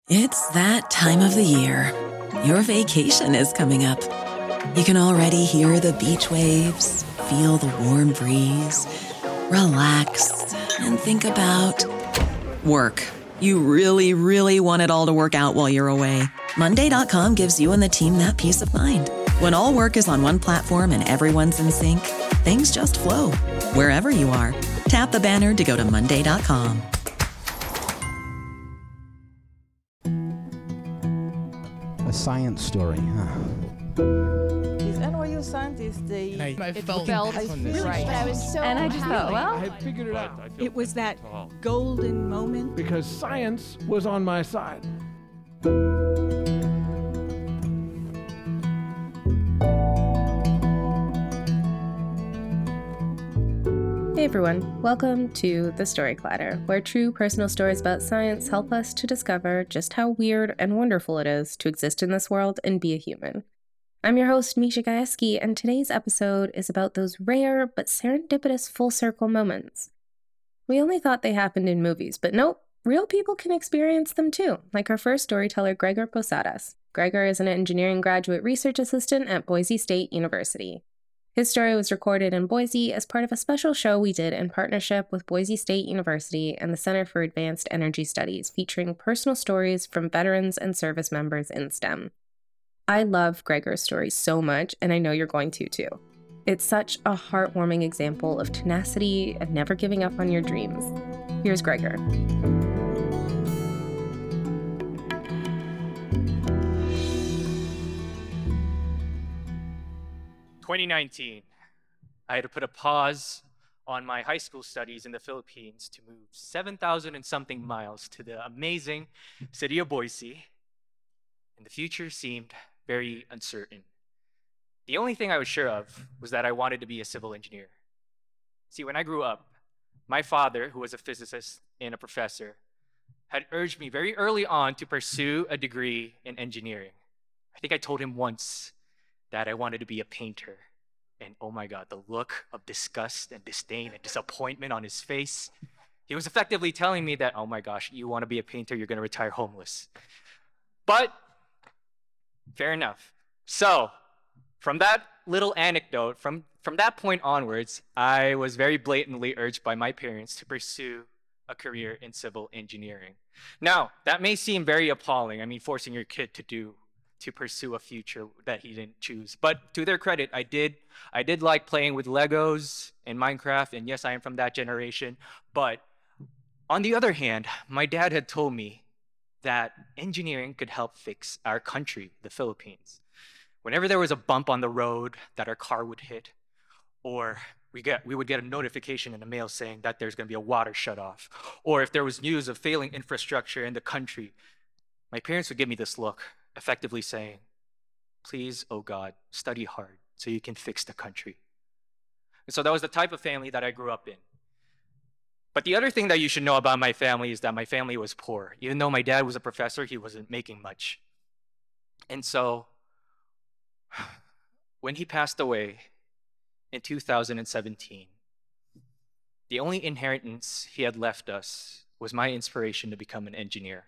It's that time of the year. Your vacation is coming up. You can already hear the beach waves, feel the warm breeze, relax, and think about work. You really, really want it all to work out while you're away. Monday.com gives you and the team that peace of mind. When all work is on one platform and everyone's in sync, things just flow. Wherever you are, tap the banner to go to Monday.com. A science story, huh? These NYU scientists, I felt right. But I was so And I just thought, well, I had figured it out. It was that golden moment. Because science was on my side. Hey everyone, welcome to The Story Clatter, where true personal stories about science help us to discover just how weird and wonderful it is to exist in this world and be a human. I'm your host, Misha Gajewski, and today's episode is about those rare but serendipitous full circle moments. We only thought they happened in movies, but nope, real people can experience them too, like our first storyteller, Gregor Posadas. Gregor is an engineering graduate research assistant at Boise State University. His story was recorded in Boise as part of a special show we did in partnership with Boise State University and the Center for Advanced Energy Studies, featuring personal stories from veterans and service members in STEM. I love Gregor's story so much, and I know you're going to too. It's such a heartwarming example of tenacity and never giving up on your dreams. Here's Gregor. 2019, I had to put a pause on my high school studies in the Philippines to move 7,000 and something miles to the amazing city of Boise, and the future seemed very uncertain. The only thing I was sure of was that I wanted to be a civil engineer. See, when I grew up, my father, who was a physicist and a professor, had urged me very early on to pursue a degree in engineering. I think I told him once that I wanted to be a painter. And oh my God, the look of disgust and disdain and disappointment on his face. He was effectively telling me that, oh my gosh, you want to be a painter, you're going to retire homeless. But fair enough. So from that little anecdote, from that point onwards, I was very blatantly urged by my parents to pursue a career in civil engineering. Now, that may seem very appalling. I mean, forcing your kid to pursue a future that he didn't choose. But to their credit, I did like playing with Legos and Minecraft, and yes, I am from that generation. But on the other hand, my dad had told me that engineering could help fix our country, the Philippines. Whenever there was a bump on the road that our car would hit, or we would get a notification in the mail saying that there's gonna be a water shutoff, or if there was news of failing infrastructure in the country, my parents would give me this look, effectively saying, please, oh God, study hard so you can fix the country. And so that was the type of family that I grew up in. But the other thing that you should know about my family is that my family was poor. Even though my dad was a professor, he wasn't making much. And so when he passed away in 2017, the only inheritance he had left us was my inspiration to become an engineer.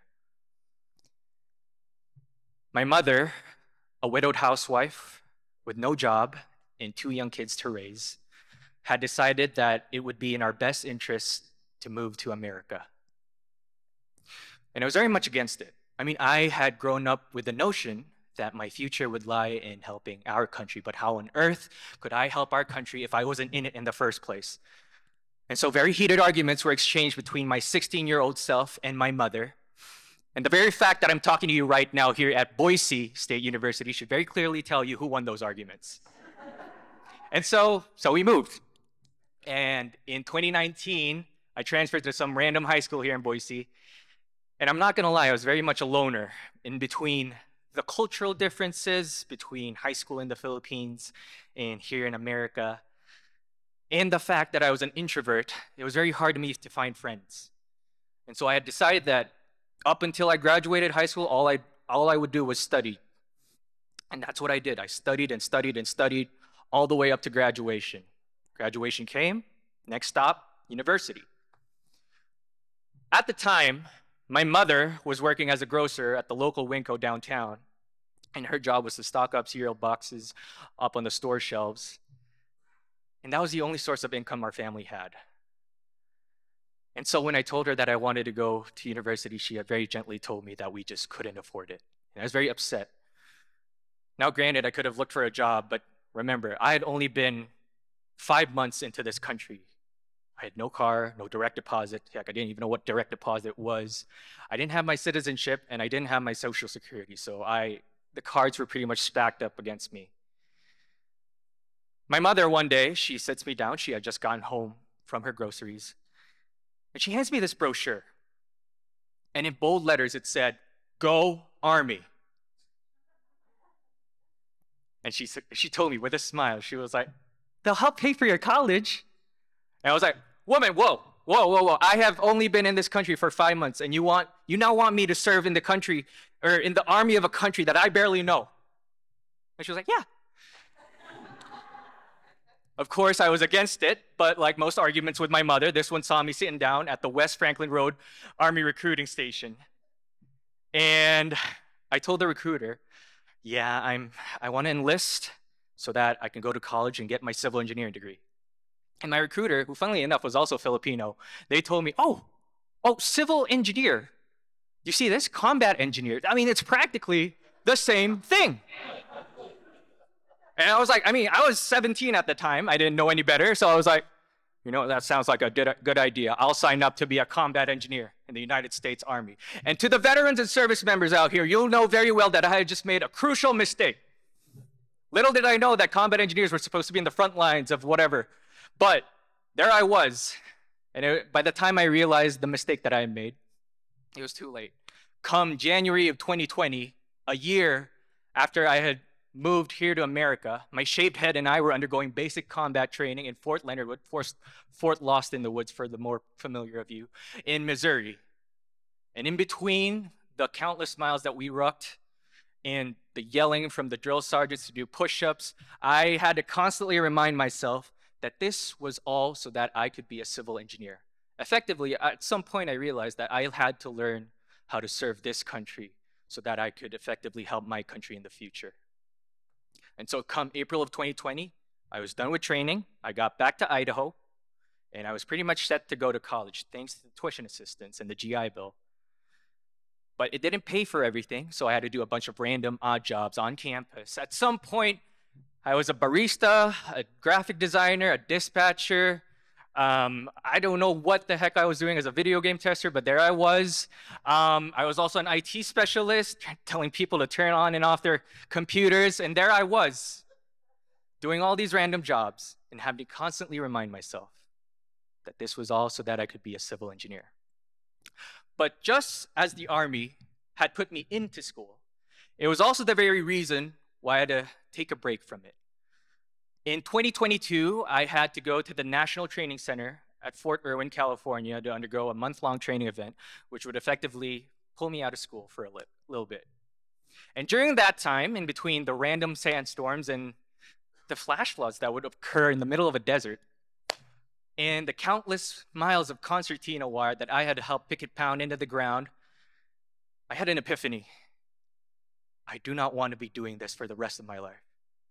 My mother, a widowed housewife with no job and 2 young kids to raise, had decided that it would be in our best interest to move to America. And I was very much against it. I mean, I had grown up with the notion that my future would lie in helping our country, but how on earth could I help our country if I wasn't in it in the first place? And so very heated arguments were exchanged between my 16-year-old self and my mother. And the very fact that I'm talking to you right now here at Boise State University should very clearly tell you who won those arguments. And so we moved. And in 2019, I transferred to some random high school here in Boise. And I'm not gonna lie, I was very much a loner in between the cultural differences between high school in the Philippines and here in America. And the fact that I was an introvert, it was very hard to me to find friends. And so I had decided that up until I graduated high school, all I would do was study. And that's what I did. I studied and studied and studied all the way up to graduation. Graduation came, next stop, university. At the time, My mother was working as a grocer at the local Winco downtown, and her job was to stock up cereal boxes up on the store shelves. And that was the only source of income our family had. And so when I told her that I wanted to go to university, she had very gently told me that we just couldn't afford it. And I was very upset. Now, granted, I could have looked for a job, but remember, I had only been 5 months into this country. I had no car, no direct deposit. Heck, I didn't even know what direct deposit was. I didn't have my citizenship, and I didn't have my Social Security, so the cards were pretty much stacked up against me. My mother, one day, she sits me down. She had just gotten home from her groceries, and she hands me this brochure. And in bold letters, it said, "Go Army." And she told me with a smile, she was like, "They'll help pay for your college." And I was like, "Woman, whoa. I have only been in this country for 5 months, and you now want me to serve in the country, or in the army of a country that I barely know." And she was like, "Yeah." Of course, I was against it, but like most arguments with my mother, this one saw me sitting down at the West Franklin Road Army recruiting station. And I told the recruiter, "Yeah, I want to enlist so that I can go to college and get my civil engineering degree." And my recruiter, who funnily enough was also Filipino, they told me, oh, civil engineer. You see this? Combat engineer. I mean, it's practically the same thing. And I was like, I was 17 at the time. I didn't know any better. So I was like, that sounds like a good idea. I'll sign up to be a combat engineer in the United States Army. And to the veterans and service members out here, you'll know very well that I had just made a crucial mistake. Little did I know that combat engineers were supposed to be in the front lines of whatever. But there I was. And by the time I realized the mistake that I had made, it was too late. Come January of 2020, a year after I had moved here to America, my shaved head and I were undergoing basic combat training in Fort Leonard Wood, Fort Lost in the Woods for the more familiar of you, in Missouri. And in between the countless miles that we rucked and the yelling from the drill sergeants to do push-ups, I had to constantly remind myself that this was all so that I could be a civil engineer. Effectively, at some point I realized that I had to learn how to serve this country so that I could effectively help my country in the future. And so come April of 2020, I was done with training, I got back to Idaho, and I was pretty much set to go to college thanks to the tuition assistance and the GI Bill. But it didn't pay for everything, so I had to do a bunch of random odd jobs on campus. At some point, I was a barista, a graphic designer, a dispatcher. I don't know what the heck I was doing as a video game tester, but there I was. I was also an IT specialist, telling people to turn on and off their computers, and there I was, doing all these random jobs and having to constantly remind myself that this was all so that I could be a civil engineer. But just as the Army had put me into school, it was also the very reason why I had to take a break from it. In 2022, I had to go to the National Training Center at Fort Irwin, California to undergo a month-long training event, which would effectively pull me out of school for a little bit. And during that time, in between the random sandstorms and the flash floods that would occur in the middle of a desert, and the countless miles of concertina wire that I had to help picket pound into the ground, I had an epiphany. I do not want to be doing this for the rest of my life.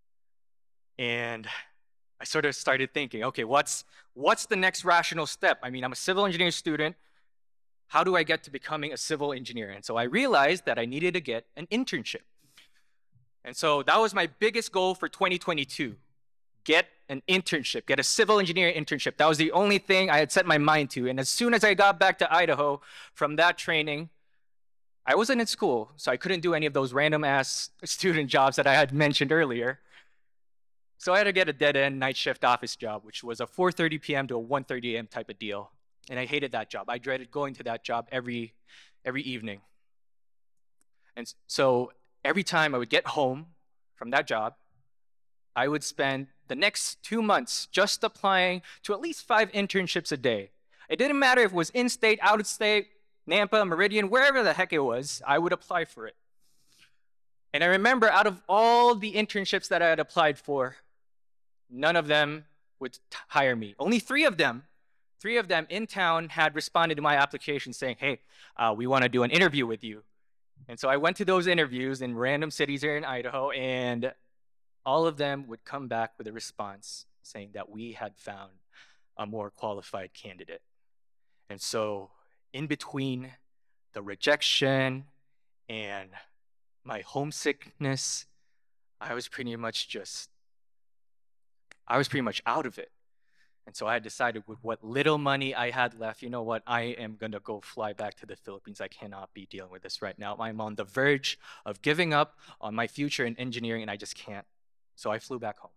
And I sort of started thinking, okay, what's the next rational step? I'm a civil engineering student. How do I get to becoming a civil engineer? And so I realized that I needed to get an internship. And so that was my biggest goal for 2022. Get an internship, get a civil engineering internship. That was the only thing I had set my mind to. And as soon as I got back to Idaho from that training, I wasn't in school, so I couldn't do any of those random-ass student jobs that I had mentioned earlier. So I had to get a dead-end night shift office job, which was a 4:30 p.m. to a 1:30 a.m. type of deal. And I hated that job. I dreaded going to that job every evening. And so every time I would get home from that job, I would spend the next 2 months just applying to at least 5 internships a day. It didn't matter if it was in-state, out-of-state, Nampa, Meridian, wherever the heck it was, I would apply for it. And I remember out of all the internships that I had applied for, none of them would hire me. Only 3 of them 3 of them in town had responded to my application saying, hey, we want to do an interview with you. And so I went to those interviews in random cities here in Idaho, and all of them would come back with a response saying that we had found a more qualified candidate. And so in between the rejection and my homesickness, I was pretty much out of it. And so I had decided with what little money I had left, you know what, I am gonna go fly back to the Philippines. I cannot be dealing with this right now. I'm on the verge of giving up on my future in engineering, and I just can't. So I flew back home.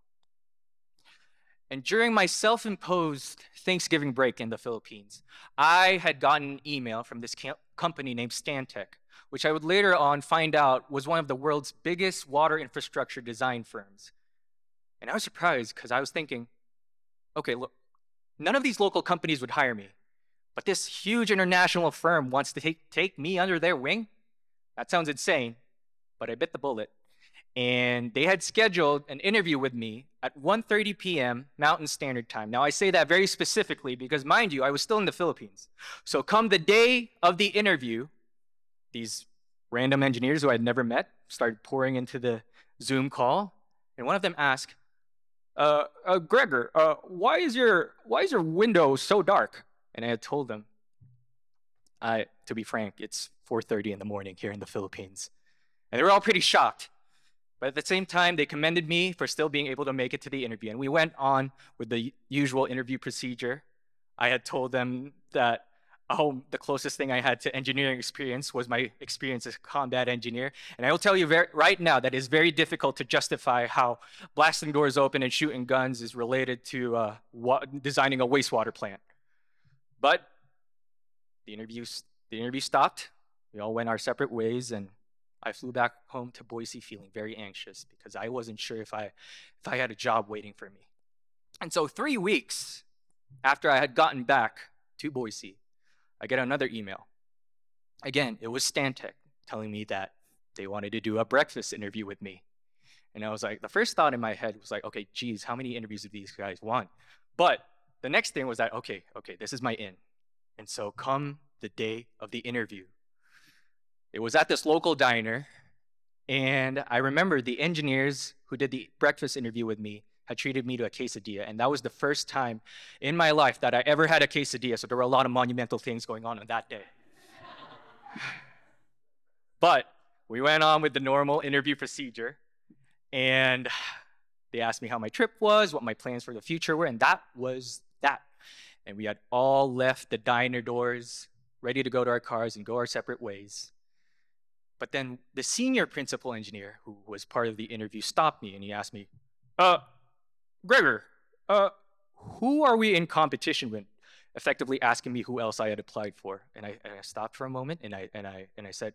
And during my self-imposed Thanksgiving break in the Philippines, I had gotten an email from this company named Stantec, which I would later on find out was one of the world's biggest water infrastructure design firms. And I was surprised because I was thinking, okay, look, none of these local companies would hire me, but this huge international firm wants to take me under their wing? That sounds insane, but I bit the bullet. And they had scheduled an interview with me at 1:30 p.m. Mountain Standard Time. Now, I say that very specifically because, mind you, I was still in the Philippines. So come the day of the interview, these random engineers who I'd never met started pouring into the Zoom call, and one of them asked, Gregor, why is your window so dark? And I had told them, to be frank, it's 4:30 in the morning here in the Philippines. And they were all pretty shocked. But at the same time, they commended me for still being able to make it to the interview. And we went on with the usual interview procedure. I had told them that the closest thing I had to engineering experience was my experience as a combat engineer. And I will tell you right now that it's very difficult to justify how blasting doors open and shooting guns is related to designing a wastewater plant. But the interview stopped. We all went our separate ways, and I flew back home to Boise feeling very anxious because I wasn't sure if I had a job waiting for me. And so 3 weeks after I had gotten back to Boise, I get another email. Again, it was Stantec telling me that they wanted to do a breakfast interview with me. And I was like, the first thought in my head was like, okay, geez, how many interviews do these guys want? But the next thing was that, okay, this is my in. And so come the day of the interview, it was at this local diner, and I remember the engineers who did the breakfast interview with me had treated me to a quesadilla, and that was the first time in my life that I ever had a quesadilla, so there were a lot of monumental things going on that day. But we went on with the normal interview procedure, and they asked me how my trip was, what my plans for the future were, and that was that. And we had all left the diner doors, ready to go to our cars and go our separate ways. But then the senior principal engineer, who was part of the interview, stopped me and he asked me, Gregor, who are we in competition with? Effectively asking me who else I had applied for. And I stopped for a moment and I said,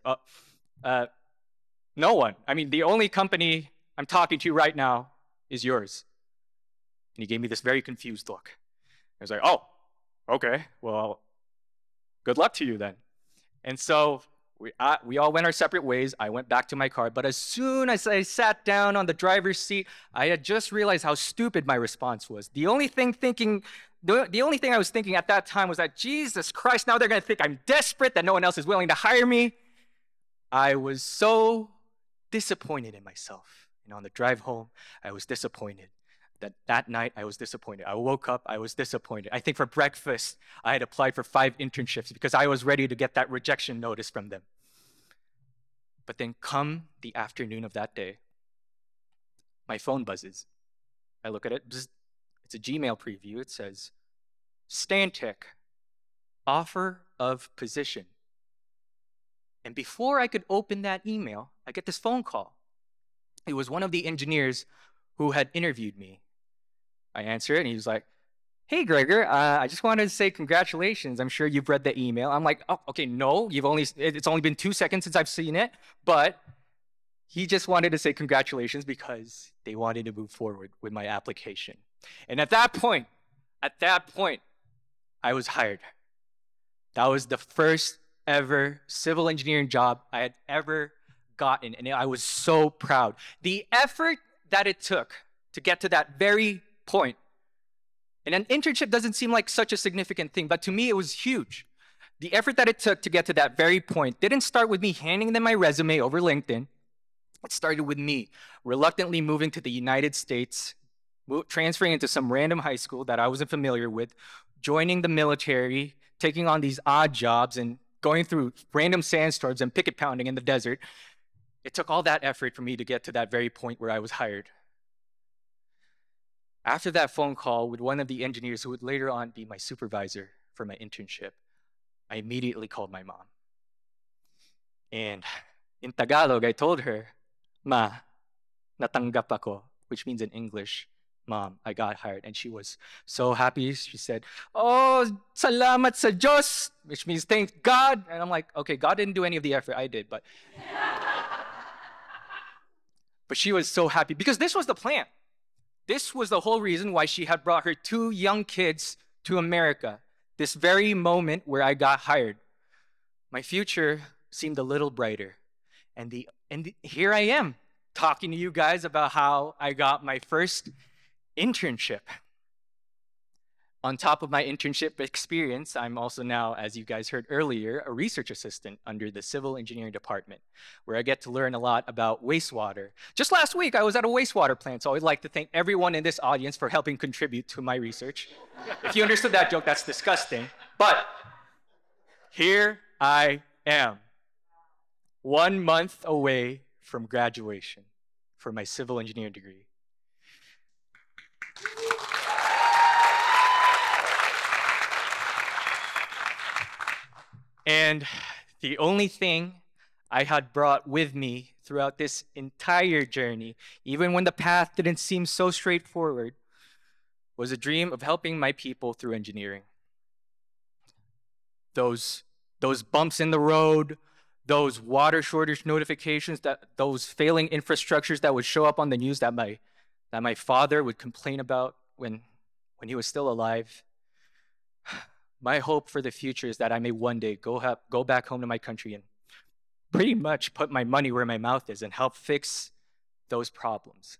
no one. I mean, the only company I'm talking to right now is yours. And he gave me this very confused look. I was like, oh, okay, well, good luck to you then. And so we all went our separate ways. I went back to my car, but as soon as I sat down on the driver's seat, I had just realized how stupid my response was. The only thing I was thinking at that time was that, Jesus Christ, now they're gonna think I'm desperate, that no one else is willing to hire me. I was so disappointed in myself. And on the drive home, I was disappointed. That night, I was disappointed. I woke up, I was disappointed. I think for breakfast, I had applied for 5 internships because I was ready to get that rejection notice from them. But then come the afternoon of that day, my phone buzzes. I look at it, it's a Gmail preview. It says, Stantec, offer of position. And before I could open that email, I get this phone call. It was one of the engineers who had interviewed me. I answer it, and he was like, hey, Gregor, I just wanted to say congratulations. I'm sure you've read the email. I'm like, oh, okay, no, it's only been 2 seconds since I've seen it, but he just wanted to say congratulations because they wanted to move forward with my application. And at that point, I was hired. That was the first ever civil engineering job I had ever gotten, and I was so proud. The effort that it took to get to that very point And an internship doesn't seem like such a significant thing, but to me, it was huge. The effort that it took to get to that very point didn't start with me handing them my resume over LinkedIn. It started with me reluctantly moving to the United States, transferring into some random high school that I wasn't familiar with, joining the military, taking on these odd jobs, and going through random sandstorms and picket pounding in the desert. It took all that effort for me to get to that very point where I was hired. After that phone call with one of the engineers who would later on be my supervisor for my internship, I immediately called my mom. And in Tagalog, I told her, "Ma, natanggap ako," which means in English, "Mom, I got hired." And she was so happy. She said, "Oh, salamat sa Diyos," which means thank God. And I'm like, okay, God didn't do any of the effort, I did, but she was so happy because this was the plan. This was the whole reason why she had brought her 2 young kids to America, this very moment where I got hired. My future seemed a little brighter. And here I am talking to you guys about how I got my first internship. On top of my internship experience, I'm also now, as you guys heard earlier, a research assistant under the Civil Engineering Department, where I get to learn a lot about wastewater. Just last week, I was at a wastewater plant, so I'd like to thank everyone in this audience for helping contribute to my research. If you understood that joke, that's disgusting. But here I am, 1 month away from graduation for my civil engineering degree. And the only thing I had brought with me throughout this entire journey, even when the path didn't seem so straightforward, was a dream of helping my people through engineering. Those bumps in the road, those water shortage notifications, those failing infrastructures that would show up on the news that my father would complain about when he was still alive. My hope for the future is that I may one day go back home to my country and pretty much put my money where my mouth is and help fix those problems.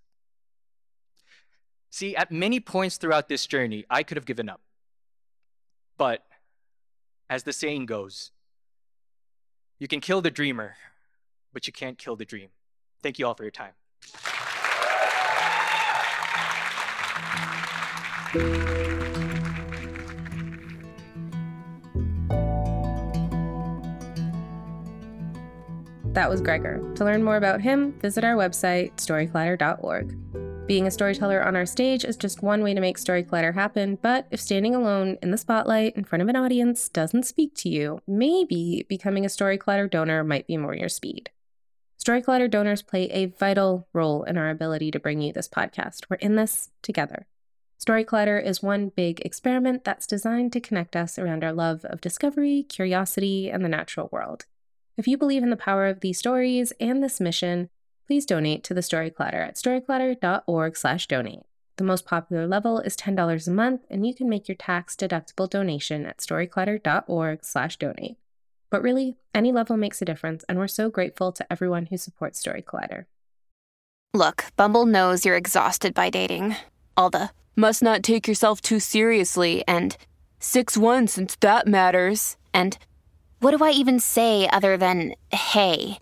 See, at many points throughout this journey, I could have given up. But as the saying goes, you can kill the dreamer, but you can't kill the dream. Thank you all for your time. That was Gregor. To learn more about him, visit our website, storyclatter.org. Being a storyteller on our stage is just one way to make Storyclatter happen, but if standing alone in the spotlight in front of an audience doesn't speak to you, maybe becoming a Storyclatter donor might be more your speed. Storyclatter donors play a vital role in our ability to bring you this podcast. We're in this together. Storyclatter is one big experiment that's designed to connect us around our love of discovery, curiosity, and the natural world. If you believe in the power of these stories and this mission, please donate to the Storyclatter at storyclatter.org/donate. The most popular level is $10 a month, and you can make your tax-deductible donation at storyclatter.org/donate. But really, any level makes a difference, and we're so grateful to everyone who supports Storyclatter. Look, Bumble knows you're exhausted by dating. All the must not take yourself too seriously and 6'1" since that matters. And what do I even say other than, hey?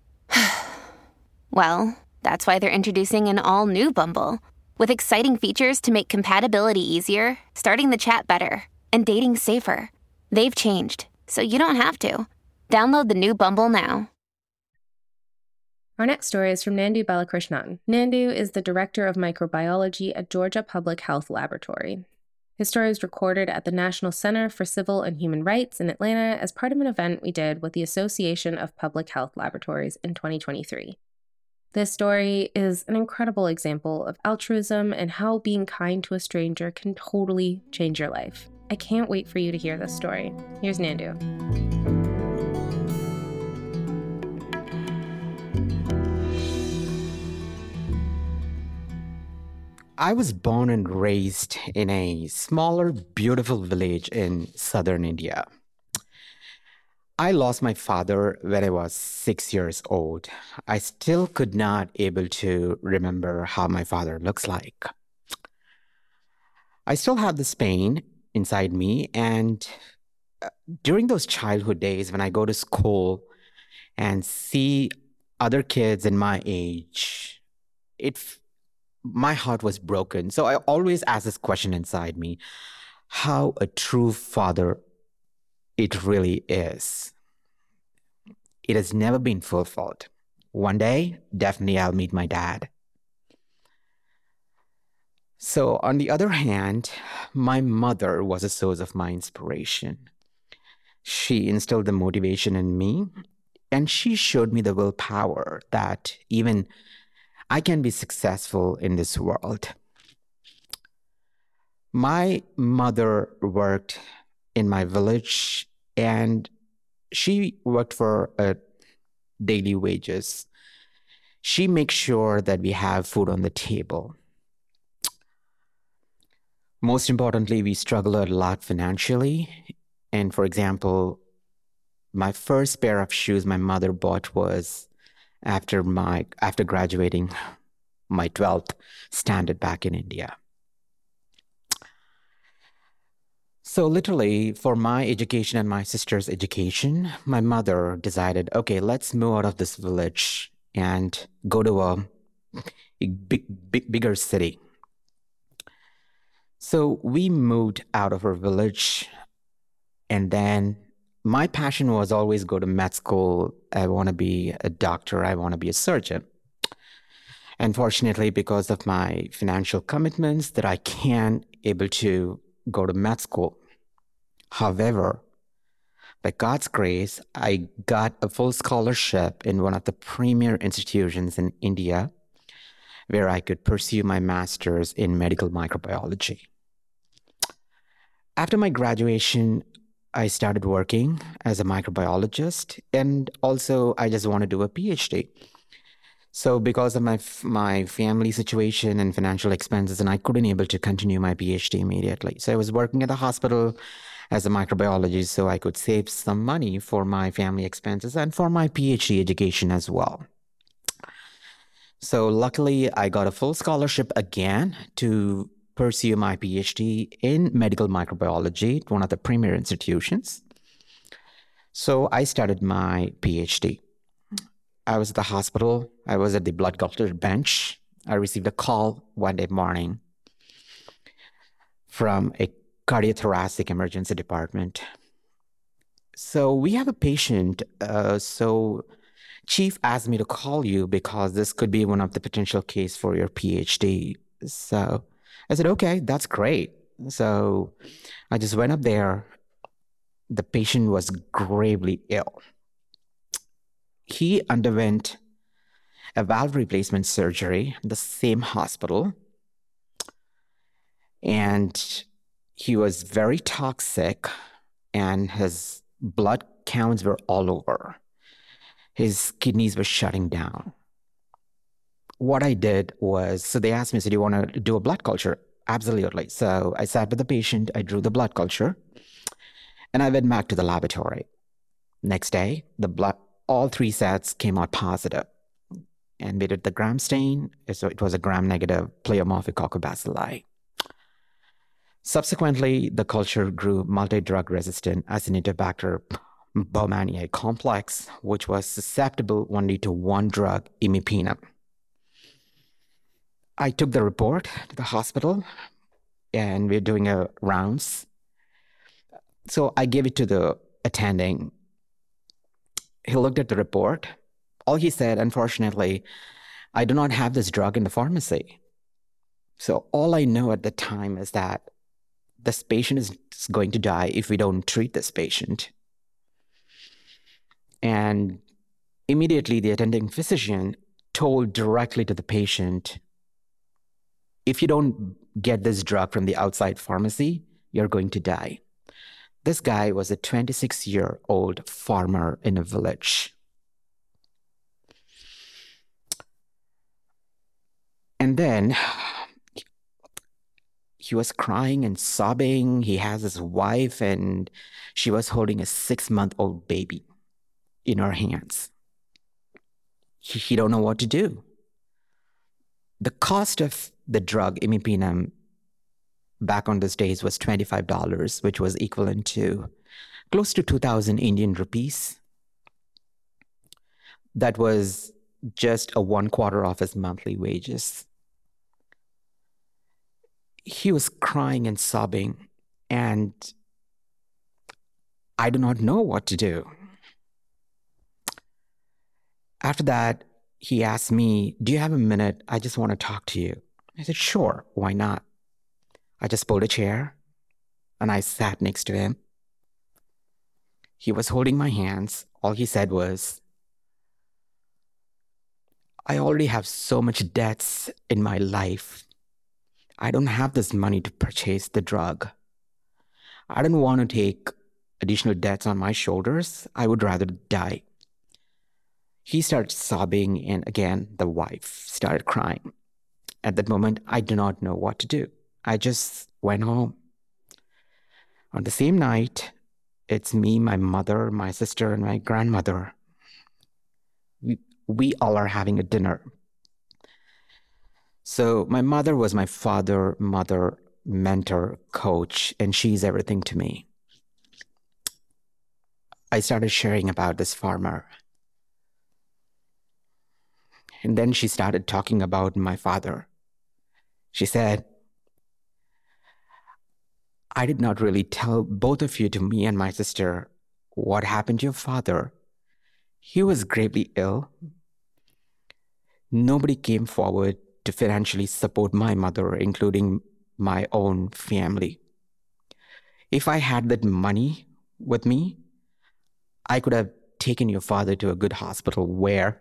Well, that's why they're introducing an all-new Bumble, with exciting features to make compatibility easier, starting the chat better, and dating safer. They've changed, so you don't have to. Download the new Bumble now. Our next story is from Nandu Balakrishnan. Nandu is the Director of Microbiology at Georgia Public Health Laboratory. His story is recorded at the National Center for Civil and Human Rights in Atlanta as part of an event we did with the Association of Public Health Laboratories in 2023. This story is an incredible example of altruism and how being kind to a stranger can totally change your life. I can't wait for you to hear this story. Here's Nandu. I was born and raised in a smaller, beautiful village in southern India. I lost my father when I was 6 years old. I still could not able to remember how my father looks like. I still have this pain inside me. And during those childhood days, when I go to school and see other kids in my age, my heart was broken. So I always ask this question inside me, how a true father it really is. It has never been fulfilled. One day, definitely I'll meet my dad. So on the other hand, my mother was a source of my inspiration. She instilled the motivation in me, and she showed me the willpower that even I can be successful in this world. My mother worked in my village, and she worked for daily wages. She makes sure that we have food on the table. Most importantly, we struggle a lot financially. And for example, my first pair of shoes my mother bought was after graduating my 12th standard back in India. So literally, for my education and my sister's education, my mother decided, okay, let's move out of this village and go to a bigger city. So we moved out of our village, and then my passion was always go to med school. I want to be a doctor. I want to be a surgeon. Unfortunately, because of my financial commitments, that I can't able to go to med school. However, by God's grace, I got a full scholarship in one of the premier institutions in India, where I could pursue my master's in medical microbiology. After my graduation, I started working as a microbiologist, and also I just want to do a PhD. So because of my family situation and financial expenses, and I couldn't able to continue my PhD immediately. So I was working at the hospital as a microbiologist so I could save some money for my family expenses and for my PhD education as well. So luckily, I got a full scholarship again to pursue my PhD in medical microbiology at one of the premier institutions. So I started my PhD. I was at the hospital. I was at the blood culture bench. I received a call one day morning from a cardiothoracic emergency department. So we have a patient. So chief asked me to call you because this could be one of the potential case for your PhD. So I said, okay, that's great. So I just went up there. The patient was gravely ill. He underwent a valve replacement surgery in the same hospital. And he was very toxic, and his blood counts were all over. His kidneys were shutting down. What I did was, so they asked me, so do you want to do a blood culture? Absolutely. So I sat with the patient, I drew the blood culture, and I went back to the laboratory. Next day, all 3 sets came out positive. And we did the gram stain, so it was a gram-negative pleomorphic coccobacilli. Subsequently, the culture grew multi-drug resistant Acinetobacter baumannii complex, which was susceptible only to one drug, imipenem. I took the report to the hospital, and we're doing a rounds. So I gave it to the attending. He looked at the report. All he said, unfortunately, I do not have this drug in the pharmacy. So all I know at the time is that this patient is going to die if we don't treat this patient. And immediately the attending physician told directly to the patient, if you don't get this drug from the outside pharmacy, you're going to die. This guy was a 26-year-old farmer in a village. And then he was crying and sobbing. He has his wife, and she was holding a 6-month-old baby in her hands. He don't know what to do. The cost of the drug imipenem back on those days was $25, which was equivalent to close to 2,000 Indian rupees. That was just a 1/4 of his monthly wages. He was crying and sobbing, and I do not know what to do. After that, he asked me, "Do you have a minute? I just want to talk to you." I said, "Sure, why not?" I just pulled a chair and I sat next to him. He was holding my hands. All he said was, "I already have so much debts in my life. I don't have this money to purchase the drug. I don't want to take additional debts on my shoulders. I would rather die." He started sobbing, and again, the wife started crying. At that moment, I did not know what to do. I just went home. On the same night, it's me, my mother, my sister, and my grandmother. We all are having a dinner. So my mother was my father, mother, mentor, coach, and she's everything to me. I started sharing about this farmer. And then she started talking about my father. She said, "I did not really tell both of you, to me and my sister, what happened to your father. He was gravely ill. Nobody came forward to financially support my mother, including my own family. If I had that money with me, I could have taken your father to a good hospital where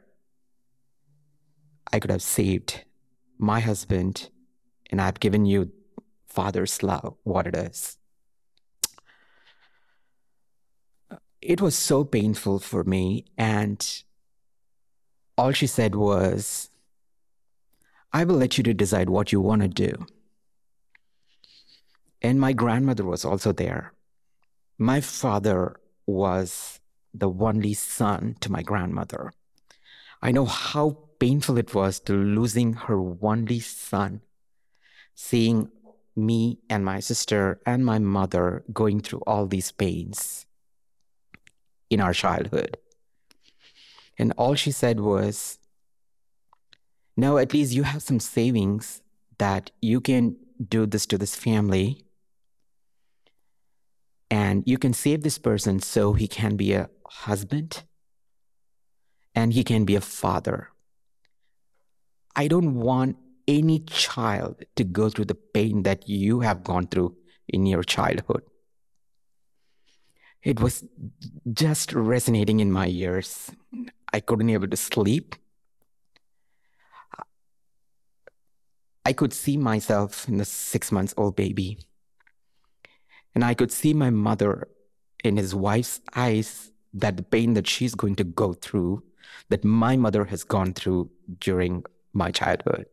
I could have saved my husband, and I've given you father's love, what it is." It was so painful for me, and all she said was, "I will let you to decide what you want to do." And my grandmother was also there. My father was the only son to my grandmother. I know how painful it was to losing her only son, seeing me and my sister and my mother going through all these pains in our childhood. And all she said was, "No, at least you have some savings that you can do this to this family, and you can save this person so he can be a husband and he can be a father. I don't want any child to go through the pain that you have gone through in your childhood." It was just resonating in my ears. I couldn't able to sleep. I could see myself in the 6-month-old baby. And I could see my mother in his wife's eyes, that the pain that she's going to go through, that my mother has gone through during my childhood.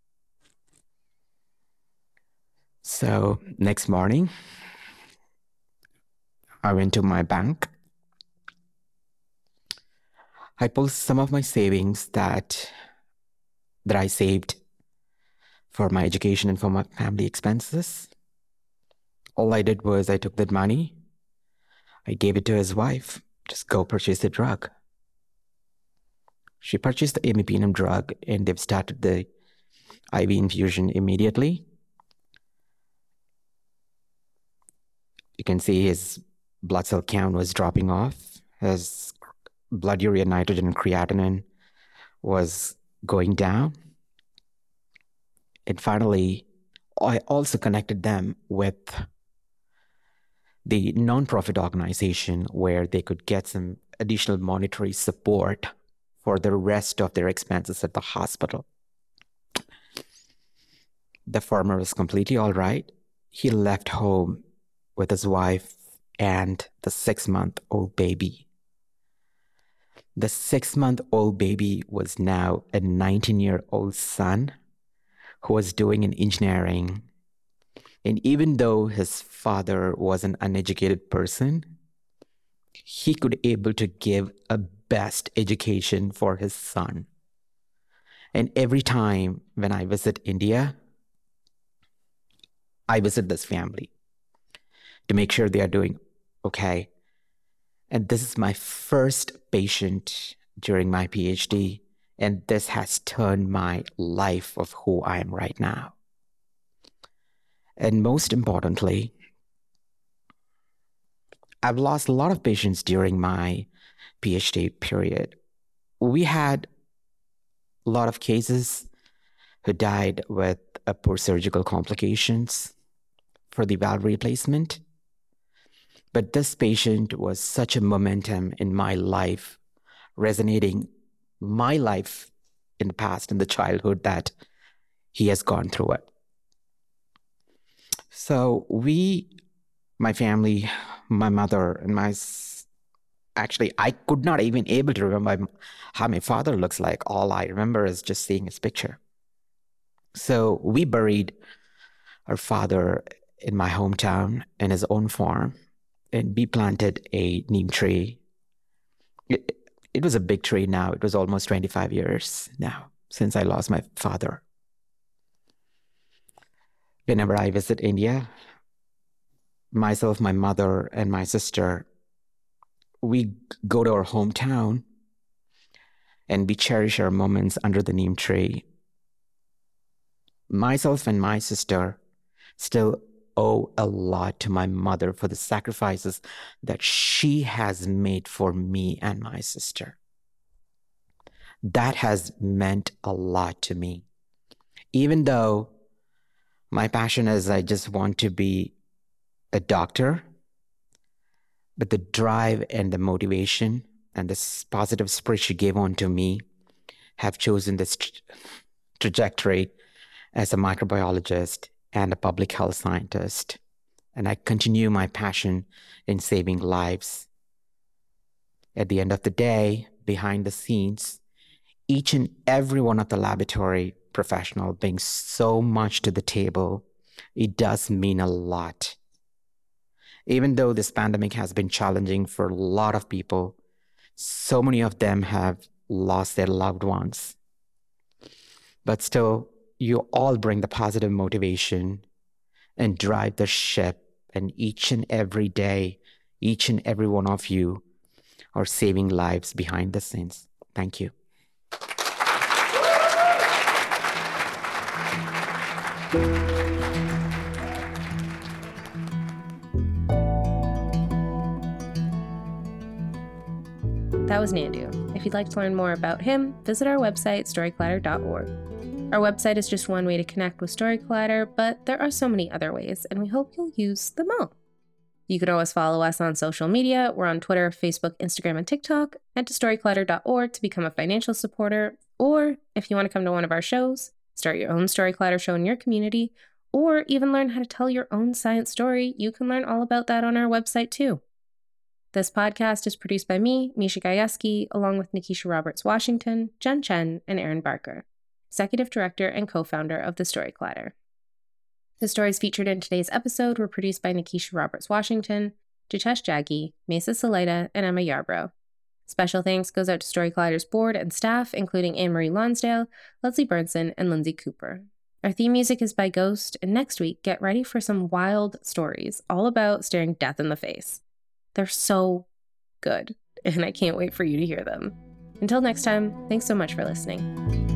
So next morning, I went to my bank. I pulled some of my savings that I saved for my education and for my family expenses. All I did was I took that money, I gave it to his wife, just go purchase the drug. She purchased the imipenem drug, and they've started the IV infusion immediately. You can see his blood cell count was dropping off. His blood urea nitrogen and creatinine was going down. And finally, I also connected them with the nonprofit organization where they could get some additional monetary support for the rest of their expenses at the hospital. The farmer was completely all right. He left home with his wife and the 6-month-old baby. The 6-month-old baby was now a 19-year-old son who was doing an engineering. And even though his father was an uneducated person, he could able to give a best education for his son. And every time when I visit India, I visit this family to make sure they are doing okay. And this is my first patient during my PhD, and this has turned my life of who I am right now. And most importantly, I've lost a lot of patients during my PhD period. We had a lot of cases who died with poor surgical complications for the valve replacement. But this patient was such a momentum in my life, resonating my life in the past, in the childhood, that he has gone through it. So my family, my mother, and actually, I could not even able to remember how my father looks like. All I remember is just seeing his picture. So we buried our father in my hometown in his own farm, and we planted a neem tree. It was a big tree now. It was almost 25 years now since I lost my father. Whenever I visit India, myself, my mother, and my sister, we go to our hometown and we cherish our moments under the neem tree. Myself and my sister still owe a lot to my mother for the sacrifices that she has made for me and my sister. That has meant a lot to me. Even though my passion is I just want to be a doctor, but the drive and the motivation and this positive spirit she gave on to me have chosen this trajectory as a microbiologist and a public health scientist. And I continue my passion in saving lives. At the end of the day, behind the scenes, each and every one of the laboratory professional brings so much to the table. It does mean a lot. Even though this pandemic has been challenging for a lot of people, so many of them have lost their loved ones. But still, you all bring the positive motivation and drive the ship. And each and every day, each and every one of you are saving lives behind the scenes. Thank you. That was Nandu. If you'd like to learn more about him, visit our website, storyclatter.org. Our website is just one way to connect with Storyclatter, but there are so many other ways, and we hope you'll use them all. You can always follow us on social media. We're on Twitter, Facebook, Instagram, and TikTok. Head to storyclatter.org to become a financial supporter, or if you want to come to one of our shows, start your own Storyclatter show in your community, or even learn how to tell your own science story, you can learn all about that on our website too. This podcast is produced by me, Misha Gajewski, along with Nikisha Roberts-Washington, Jen Chen, and Aaron Barker, Executive Director and co-founder of The Storyclatter. The stories featured in today's episode were produced by Nikisha Roberts-Washington, Jitesh Jaggi, Mesa Salaita, and Emma Yarbrough. Special thanks goes out to Storyclatter's board and staff, including Anne-Marie Lonsdale, Leslie Burnson, and Lindsay Cooper. Our theme music is by Ghost, and next week, get ready for some wild stories all about staring death in the face. They're so good, and I can't wait for you to hear them. Until next time, thanks so much for listening.